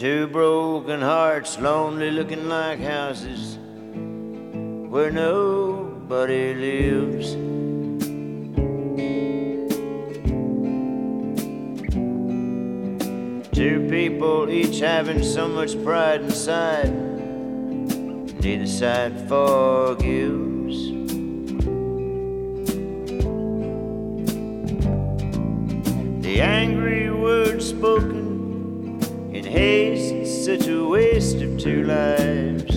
Two broken hearts, lonely looking like houses where nobody lives. Two people each having so much pride inside, neither side forgives. The angry words spoken in haste, it's such a waste of two lives.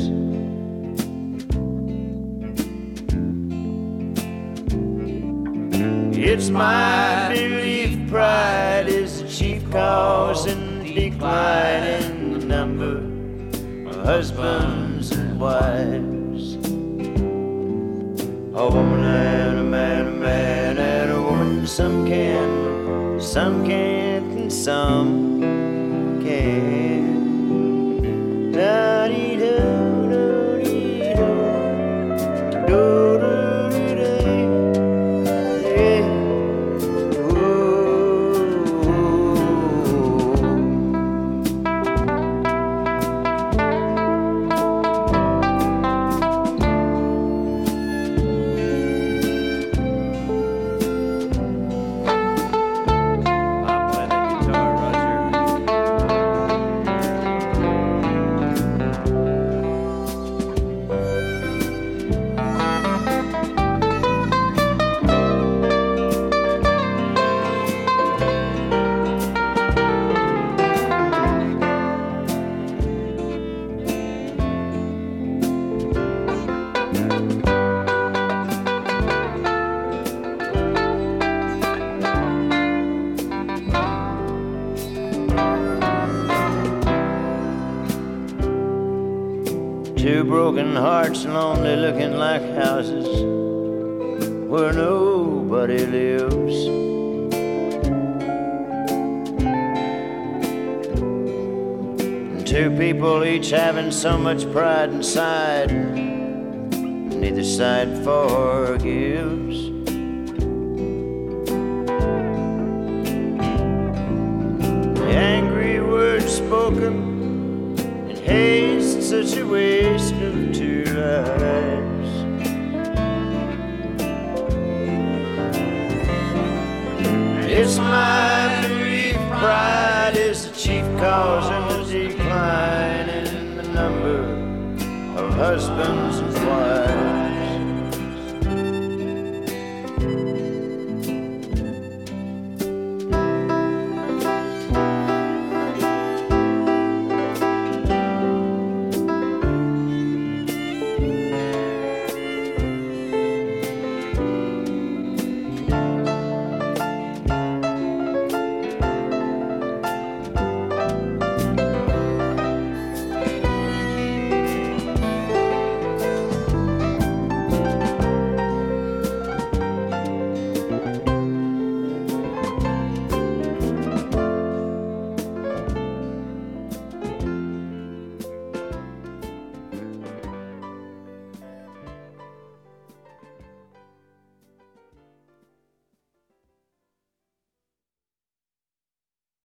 It's my belief pride is the chief cause in the decline in the number of husbands and wives. A woman and a man and a woman. Some can, some can't, and some can. Da-dee-do, do-dee-do, do-dee-do-dee. Two broken hearts, lonely looking like houses where nobody lives. And two people each having so much pride inside, neither side forgives. The angry words spoken in haste, such a waste of two lives. It's my belief pride is the chief cause in the decline in the number of husbands and wives.